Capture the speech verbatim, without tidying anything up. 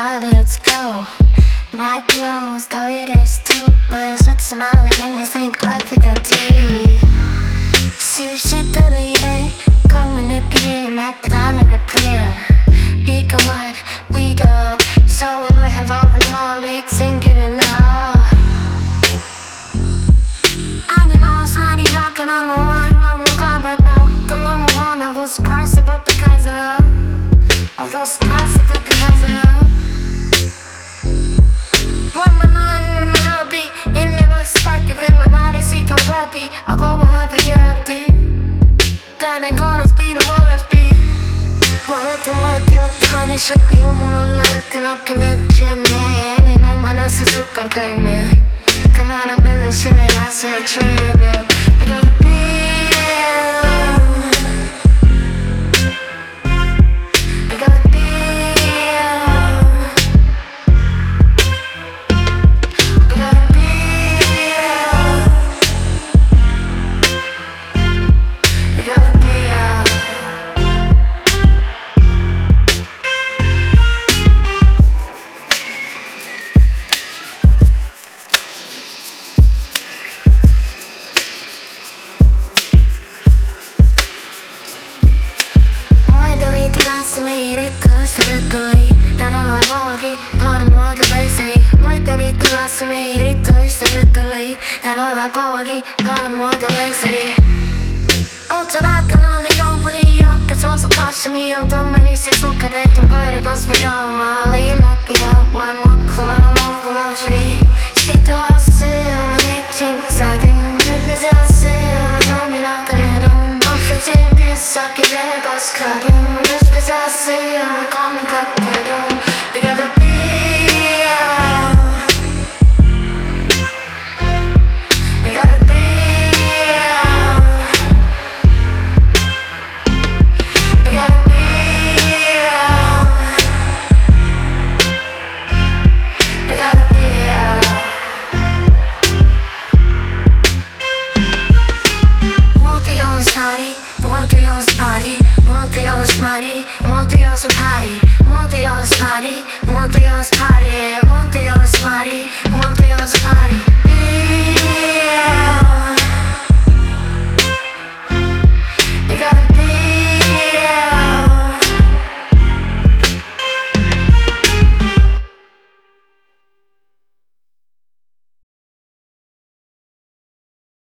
smile, let's go. My clothes, though it is too, but it's smiling and you think I think I do. 수시 들이래 검은 길 나타나는 clear. 이거 what we do, so we have all the knowledge 생기는 나. 아니 어산이 약간 너무 너무 가봐도 또 너무 원하고 스파스 but because of all those stars but because of when my mind will be in the spark of it, my body see the happy I go with the happy that ain't gonna be the whole F B what the what you punish it you wanna let it up and let you know ain't no man else is super good man come on I'm in the shit I said true me